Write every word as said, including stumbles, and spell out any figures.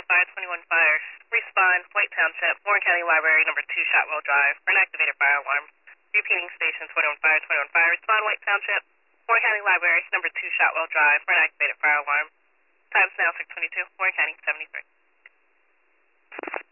five twenty-one fire. Respawn, White Township, Warren County Library, number two, Shotwell Drive, for an activated fire alarm. Repeating station twenty-one fire, twenty-one fire. Respawn, White Township, Warren County Library, number two, Shotwell Drive, for an activated fire alarm. Time's now six twenty-two, Warren County, seventy-three.